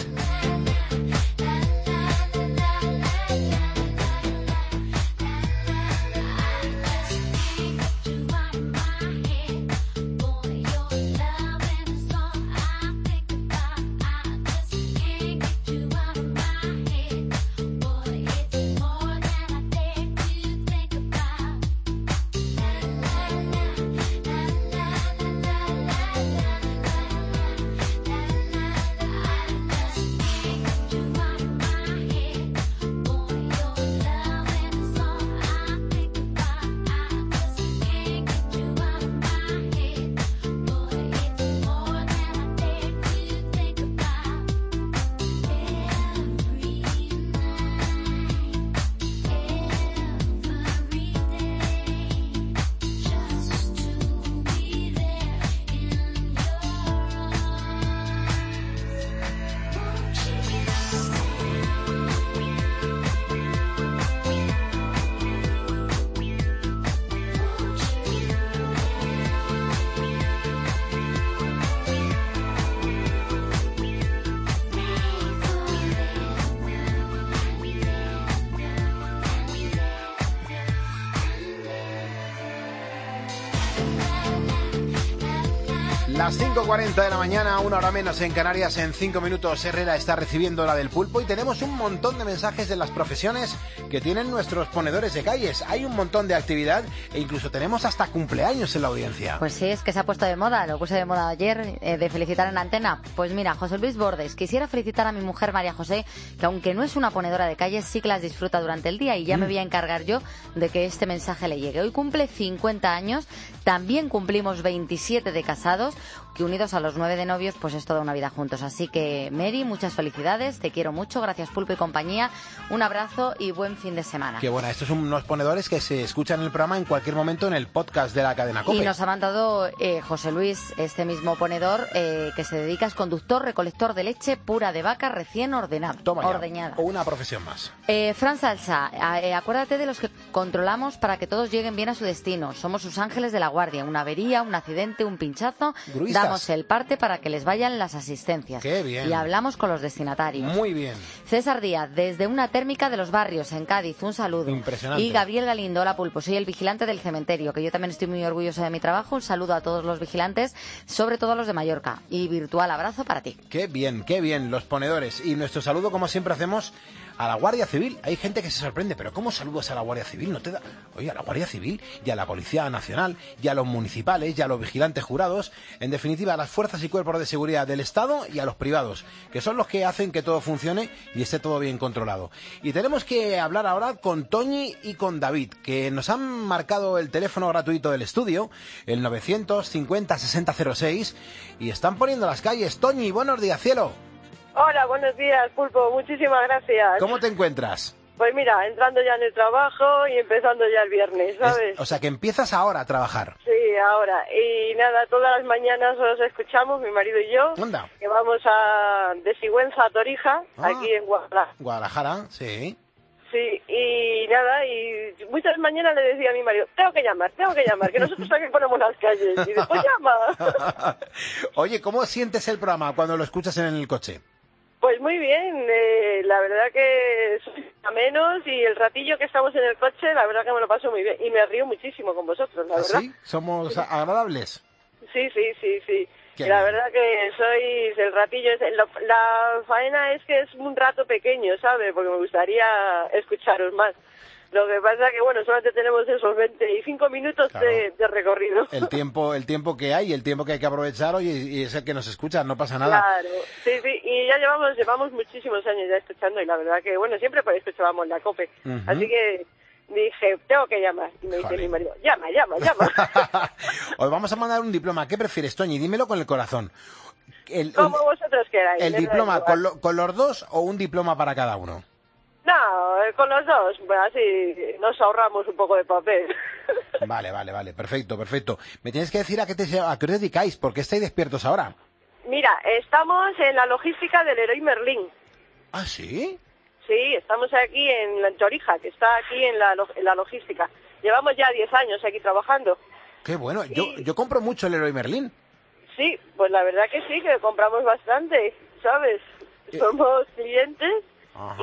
Las 5:40 de la mañana, 1 hora menos en Canarias. En 5 minutos Herrera está recibiendo la del pulpo y tenemos un montón de mensajes de las profesiones que tienen nuestros ponedores de calles. Hay un montón de actividad e incluso tenemos hasta cumpleaños en la audiencia. Pues sí, es que se ha puesto de moda, lo puse de moda ayer, de felicitar en antena. Pues mira, José Luis Bordes, quisiera felicitar a mi mujer María José, que aunque no es una ponedora de calles, sí que las disfruta durante el día y ya me voy a encargar yo de que este mensaje le llegue. Hoy cumple 50 años, también cumplimos 27 de casados, que unidos a los 9 de novios, pues es toda una vida juntos. Así que, Mary, muchas felicidades, te quiero mucho, gracias Pulpo y compañía, un abrazo y buen fin de semana. Qué buena, estos son unos ponedores que se escuchan en el programa en cualquier momento en el podcast de la cadena COPE. Y nos ha mandado José Luis, este mismo ponedor, que se dedica, es conductor, recolector de leche pura de vaca recién ordenada. Toma ya, ordeñada. o una profesión más. Fran Salsa, acuérdate de los que controlamos para que todos lleguen bien a su destino. Somos sus ángeles de la guardia, una avería, un accidente, un pinchazo. Gruistas. Damos el parte para que les vayan las asistencias. Qué bien. Y hablamos con los destinatarios. Muy bien. César Díaz, desde una térmica de los Barrios, en Cádiz, un saludo. Impresionante. Y Gabriel Galindo, hola Pulpo, soy el vigilante del cementerio, que yo también estoy muy orgulloso de mi trabajo. Un saludo a todos los vigilantes, sobre todo a los de Mallorca. Y virtual abrazo para ti. Qué bien, los ponedores. Y nuestro saludo, como siempre hacemos, a la Guardia Civil. Hay gente que se sorprende, pero ¿cómo saludas a la Guardia Civil? No te da... Oye, a la Guardia Civil y a la Policía Nacional y a los municipales y a los vigilantes jurados, en definitiva a las fuerzas y cuerpos de seguridad del Estado y a los privados, que son los que hacen que todo funcione y esté todo bien controlado. Y tenemos que hablar ahora con Toñi y con David, que nos han marcado el teléfono gratuito del estudio, el 950-6006, y están poniendo las calles. Toñi, buenos días, cielo. Hola, buenos días, Pulpo. Muchísimas gracias. ¿Cómo te encuentras? Pues mira, entrando ya en el trabajo y empezando ya el viernes, ¿sabes? O sea, que empiezas ahora a trabajar. Sí, ahora. Y nada, todas las mañanas os escuchamos, mi marido y yo. Anda. Que vamos de Sigüenza a Torija, aquí en Guadalajara. Guadalajara, sí. Sí, y nada, y muchas mañanas le decía a mi marido, tengo que llamar, que nosotros también ponemos las calles. Y después llama. Oye, ¿cómo sientes el programa cuando lo escuchas en el coche? Pues muy bien, la verdad que soy a menos y el ratillo que estamos en el coche, la verdad que me lo paso muy bien y me río muchísimo con vosotros, la verdad. ¿Sí? ¿Somos agradables? Sí. Qué La bien. verdad que sois el ratillo, la faena es que es un rato pequeño, ¿sabe? Porque me gustaría escucharos más. Lo que pasa que, bueno, solamente tenemos esos 25 minutos Claro. de recorrido. El tiempo que hay, el tiempo que hay que aprovechar, oye, y es el que nos escucha, no pasa nada. Claro, sí, y ya llevamos muchísimos años ya escuchando y la verdad que, bueno, siempre por ahí escuchábamos la COPE. Ujú. Así que dije, tengo que llamar. Y me dice Joder. mi marido, llama. Hoy vamos a mandar un diploma. ¿Qué prefieres, Toñi? Dímelo con el corazón. Como vosotros queráis. ¿El me da diploma igual. con los dos o un diploma para cada uno? No, con los dos, pues así nos ahorramos un poco de papel. Vale, perfecto. Me tienes que decir a qué os dedicáis, porque estáis despiertos ahora. Mira, estamos en la logística del Leroy Merlin. ¿Ah, sí? Sí, estamos aquí en Torija, que está aquí en la logística. Llevamos ya 10 años aquí trabajando. Qué bueno. Yo compro mucho el Leroy Merlin. Sí, pues la verdad que sí, que compramos bastante, ¿sabes? Somos clientes. Ajá.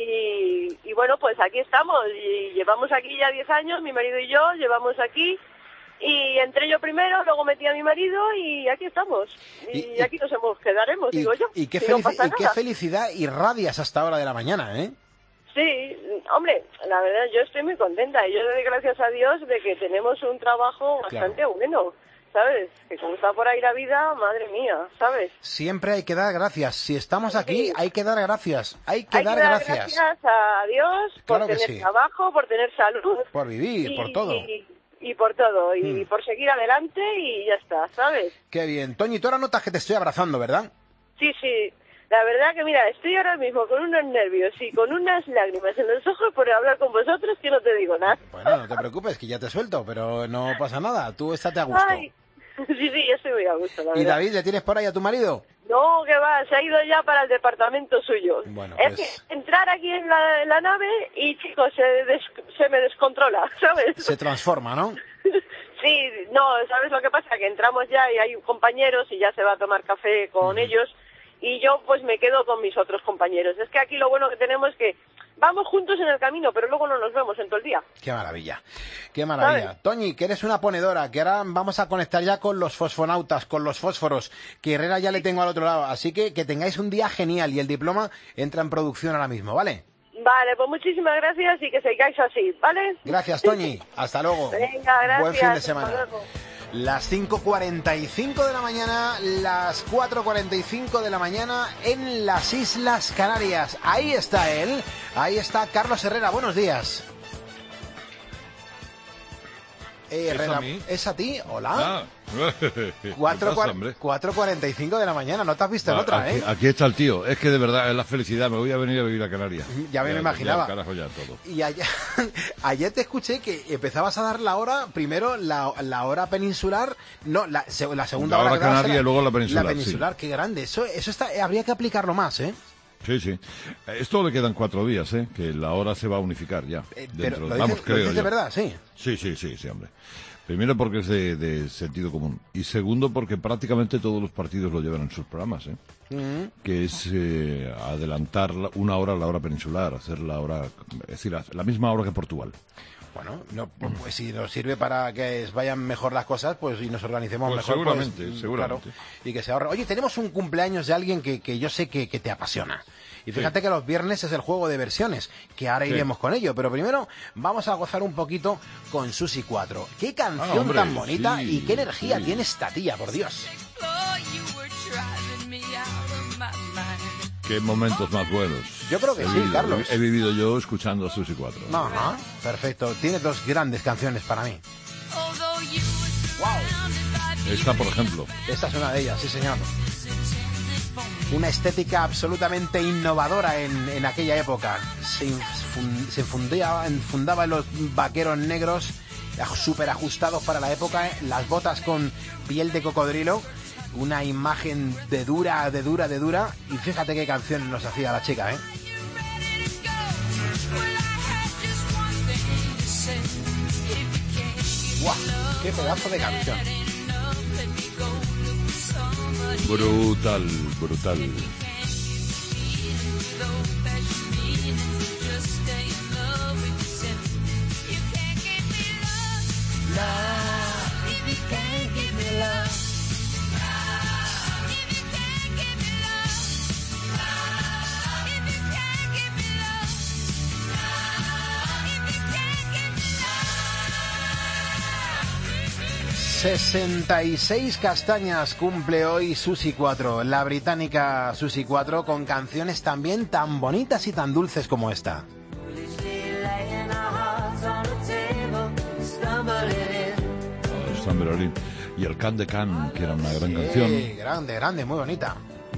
Y bueno, pues aquí estamos. Y llevamos aquí ya 10 años, mi marido y yo llevamos aquí. Y entré yo primero, luego metí a mi marido y aquí estamos. Y aquí nos quedaremos, digo yo. Y qué no pasa qué nada. felicidad irradias hasta hora de la mañana, ¿eh? Sí, hombre, la verdad yo estoy muy contenta y yo doy gracias a Dios de que tenemos un trabajo bastante bueno, ¿sabes? Que como está por ahí la vida, madre mía, ¿sabes? Siempre hay que dar gracias. Si estamos aquí, Sí. hay que dar gracias. Hay Hay que que dar dar gracias. gracias a Dios por Claro que tener sí. trabajo, por tener salud. Por vivir, por todo. Y por todo, y por seguir adelante y ya está, ¿sabes? Qué bien. Toñi, tú ahora notas que te estoy abrazando, ¿verdad? Sí. La verdad que, mira, estoy ahora mismo con unos nervios y con unas lágrimas en los ojos por hablar con vosotros que no te digo nada. Bueno, no te preocupes, que ya te suelto, pero no pasa nada. Tú estate a gusto. Ay, sí, yo estoy muy a gusto, la ¿Y verdad. David, le tienes por ahí a tu marido? No, que va, se ha ido ya para el departamento suyo. Bueno, Es pues que entrar aquí en la nave y, chicos, se me descontrola, ¿sabes? se transforma, ¿no? Sí, no, ¿sabes lo que pasa? Que entramos ya y hay compañeros y ya se va a tomar café con ellos y yo pues me quedo con mis otros compañeros. Es que aquí lo bueno que tenemos es que vamos juntos en el camino, pero luego no nos vemos en todo el día. Qué maravilla, qué maravilla. ¿Sabes? Toñi, que eres una ponedora, que ahora vamos a conectar ya con los fosfonautas, con los fósforos, que Herrera ya le tengo al otro lado, así que tengáis un día genial y el diploma entra en producción ahora mismo, ¿vale? Vale, pues muchísimas gracias y que sigáis así, ¿vale? Gracias, Toñi. Hasta luego. Venga, gracias. Buen fin de semana. Las 5:45 de la mañana, las 4:45 de la mañana en las Islas Canarias. Ahí está él, ahí está Carlos Herrera. Buenos días. Herrera, ¿es a ti? Hola. 4:45 de la mañana, no te has visto en otra, aquí, aquí está el tío, es que de verdad es la felicidad, me voy a venir a vivir a Canarias. Ya me imaginaba. Ya, carajo, ya, todo. Y ayer te escuché que empezabas a dar la hora, primero la hora peninsular, no, la segunda hora canaria y luego la peninsular. La peninsular, sí. Qué grande, eso está, habría que aplicarlo más, ¿eh? Sí, sí. Esto le quedan 4 días, que la hora se va a unificar ya. Pero ¿lo dices de verdad? Sí. Sí, hombre. Primero porque es de sentido común. Y segundo porque prácticamente todos los partidos lo llevan en sus programas, que es adelantar una hora a la hora peninsular, hacer la hora, es decir, la misma hora que Portugal. Bueno, pues si nos sirve para que vayan mejor las cosas, pues y nos organicemos mejor. Seguramente. Claro, y que se ahorre. Oye, tenemos un cumpleaños de alguien que yo sé que te apasiona. Y fíjate que los viernes es el juego de versiones, que ahora iremos con ello. Pero primero vamos a gozar un poquito con Susi 4. Qué canción tan bonita y qué energía tiene esta tía, por Dios. Qué momentos más buenos. Yo creo que sí, Carlos. He vivido yo escuchando a Susi 4. Ajá, perfecto. Tiene 2 grandes canciones para mí. ¡Wow! Esta, por ejemplo. Esta es una de ellas, sí, señor. Una estética absolutamente innovadora en aquella época. Se enfundaba en los vaqueros negros, súper ajustados para la época, las botas con piel de cocodrilo. Una imagen de dura. Y fíjate qué canción nos hacía la chica, ¿eh? ¡Guau! ¡Qué pedazo de canción! Brutal. ...66 castañas cumple hoy Susi 4, la británica Susi 4, con canciones también tan bonitas y tan dulces como esta. Y el Can de Can, que era una gran canción. Grande, muy bonita.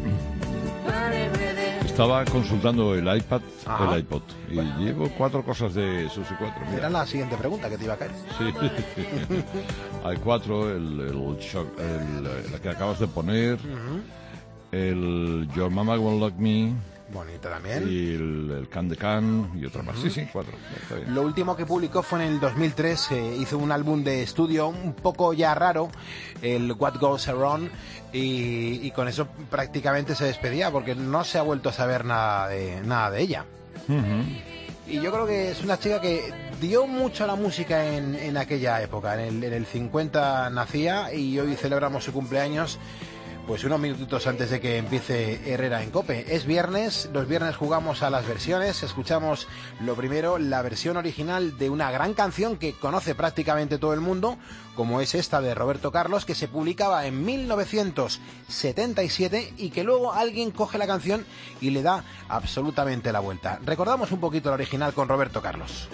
Estaba consultando el iPod y llevo 4 cosas de Susi 4. Mira. Era la siguiente pregunta que te iba a caer. Sí. Hay 4, la que acabas de poner, el Your Mama Won't Like Me. Bonita también. Y el Can de Can y otra más. Sí, 4. Lo último que publicó fue en el 2003, hizo un álbum de estudio un poco ya raro, el What Goes Around, y con eso prácticamente se despedía porque no se ha vuelto a saber nada de ella. Y yo creo que es una chica que dio mucho a la música en aquella época. En el 50 nacía y hoy celebramos su cumpleaños pues unos minutitos antes de que empiece Herrera en COPE. Es viernes, los viernes jugamos a las versiones, escuchamos lo primero, la versión original de una gran canción que conoce prácticamente todo el mundo, como es esta de Roberto Carlos, que se publicaba en 1977 y que luego alguien coge la canción y le da absolutamente la vuelta. Recordamos un poquito la original con Roberto Carlos.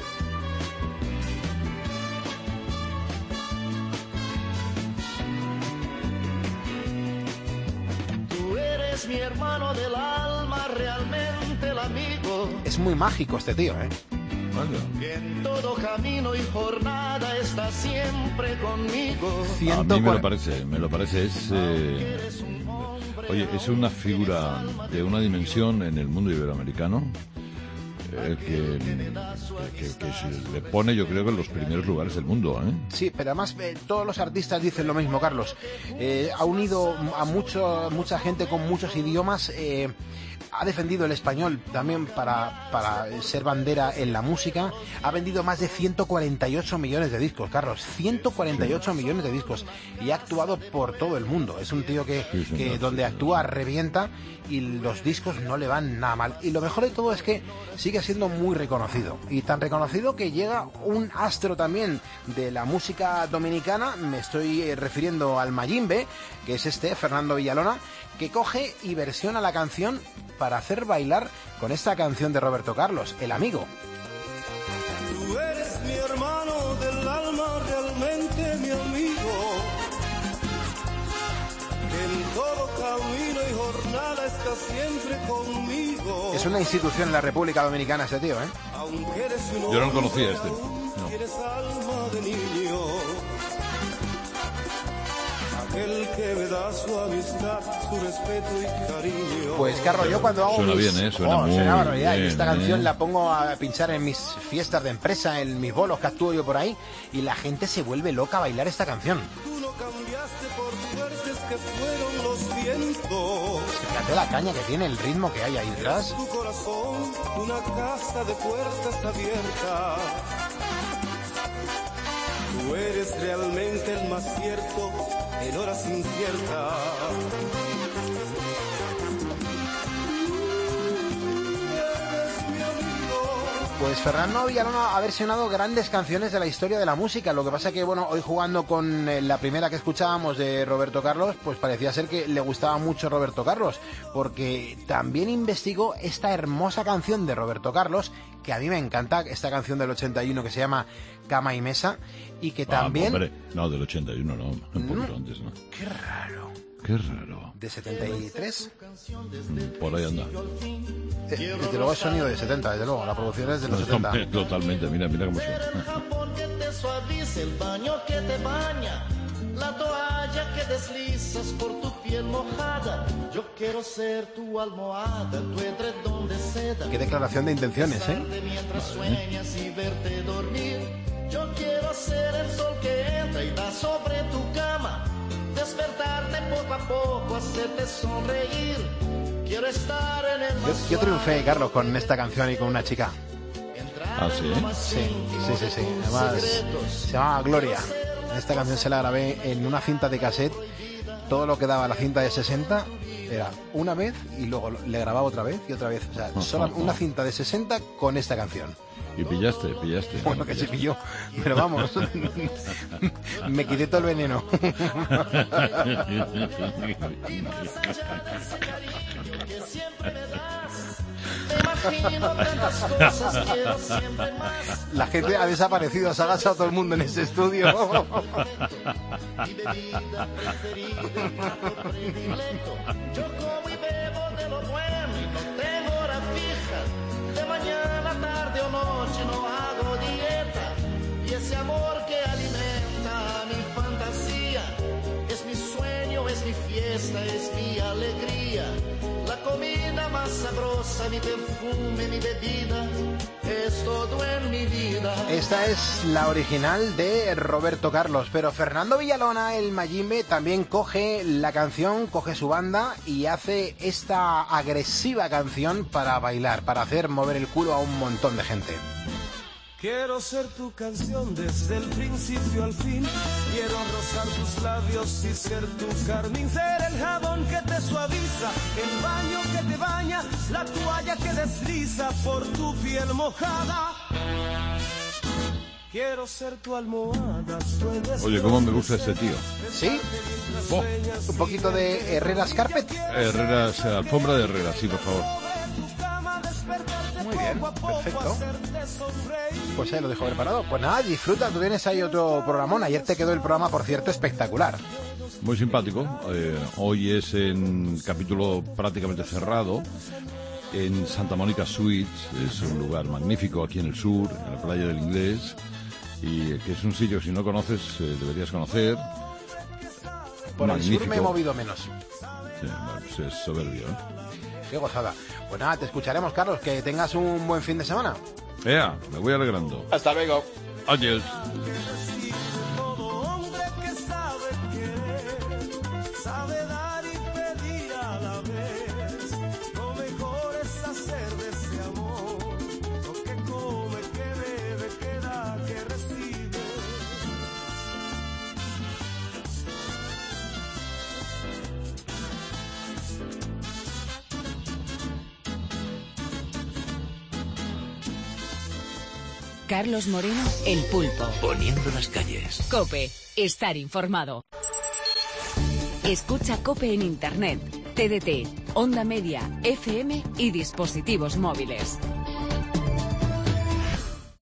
Mi hermano del alma, realmente el amigo. Es muy mágico este tío, ¿eh? Que en todo camino y jornada está siempre conmigo. A mí me lo parece. Es una figura de una dimensión en el mundo iberoamericano. que se le pone, yo creo, que en los primeros lugares del mundo, ¿eh? Sí, pero además todos los artistas dicen lo mismo, Carlos. Ha unido a mucha gente con muchos idiomas. Ha defendido el español también para ser bandera en la música. Ha vendido más de 148 millones de discos, Carlos. 148 millones de discos. Y ha actuado por todo el mundo. Es un tío que donde actúa revienta y los discos no le van nada mal. Y lo mejor de todo es que sigue siendo muy reconocido. Y tan reconocido que llega un astro también de la música dominicana. Me estoy refiriendo al Mayimbe, que es Fernando Villalona, que coge y versiona la canción para hacer bailar con esta canción de Roberto Carlos, El Amigo. Tú eres mi hermano del alma, realmente mi amigo. En todo camino y jornada estás siempre conmigo. Es una institución en la República Dominicana este tío, ¿eh? Aunque eres un Yo no lo conocía este. No. Tienes alma de niño. Aquel que me da su amistad, su respeto y cariño. Pues Carlos, yo cuando hago suena bien, suena muy barbaridad. bien, Y esta canción la pongo a pinchar en mis fiestas de empresa, en mis bolos que actúo yo por ahí, y la gente se vuelve loca a bailar esta canción. Tú no cambiaste por fuertes que fueron los vientos. Fíjate la caña que tiene, el ritmo que hay ahí detrás. Tu corazón, una casa de puertas abiertas. Tú eres realmente el más cierto en horas inciertas. Pues Fernando Villalona ha versionado grandes canciones de la historia de la música. Lo que pasa que, bueno, hoy jugando con la primera que escuchábamos de Roberto Carlos, pues parecía ser que le gustaba mucho Roberto Carlos, porque también investigó esta hermosa canción de Roberto Carlos, que a mí me encanta, esta canción del 81 que se llama Cama y Mesa, y que también... Hombre, no, del 81 no, un poquito antes, ¿no? Qué raro. Qué raro. ¿De 73? Por ahí anda. Desde luego es sonido de 70, desde luego, la producción es de los 70. Totalmente, mira cómo suena. El jabón que te suaviza, el baño que te baña, la toalla que deslizas por tu piel mojada. Yo quiero ser tu almohada, tu edredón de seda. Qué declaración de intenciones, ¿eh? Mientras sueñas y verte dormir. Yo quiero ser el sol que entra y da sobre tu cama. Despertarte poco a poco, hacerte sonreír. Quiero estar en el yo triunfé, Carlos, con esta canción y con una chica. ¿Ah, sí? Sí. Además, se llamaba Gloria. Esta canción se la grabé en una cinta de cassette. Todo lo que daba la cinta de 60 era una vez y luego le grababa otra vez y otra vez. O sea, solo una cinta de 60 con esta canción. Y pillaste. Bueno, que se pilló. Pero vamos, me quité todo el veneno. La gente ha desaparecido, se ha agachado todo el mundo en ese estudio. Yo como y bebo de lo bueno y no tengo hora fija. De mañana, tarde o noche no hago dieta. Y ese amor que alimenta mi fantasía es mi sueño, es mi fiesta, es mi alegría. La comida más sabrosa, mi perfume, mi bebida, es todo en mi vida. Esta es la original de Roberto Carlos, pero Fernando Villalona, el Mayimbe, también coge la canción, coge su banda y hace esta agresiva canción para bailar, para hacer mover el culo a un montón de gente. Quiero ser tu canción desde el principio al fin. Quiero rozar tus labios y ser tu carmín. Ser el jabón que te suaviza, el baño que te baña, la toalla que desliza por tu piel mojada. Quiero ser tu almohada. Oye, cómo me gusta este tío. ¿Sí? Un poquito de Herrera's Carpet. Herrera's, alfombra de Herrera, sí, por favor. Muy bien, perfecto. Pues ahí lo dejo preparado. Pues nada, disfruta, tú tienes ahí otro programón. Ayer te quedó el programa, por cierto, espectacular. Muy simpático. Hoy es en capítulo prácticamente cerrado, en Santa Mónica Suites. Es un lugar magnífico aquí en el sur, en la playa del Inglés, y que es un sitio que si no conoces deberías conocer. Por magnífico. el sur me he movido menos. Sí, pues es soberbio, ¿eh? qué gozada. Pues nada, te escucharemos, Carlos, que tengas un buen fin de semana. Ea, me voy alegrando. Hasta luego. Adiós. Sabe dar y pedir a la vez. Lo mejor es hacer de ese amor lo que come, que bebe, que da, que recibe. Carlos Moreno, El Pulpo. Poniendo las calles. COPE. Estar informado. Escucha COPE en Internet, TDT, Onda Media, FM y dispositivos móviles.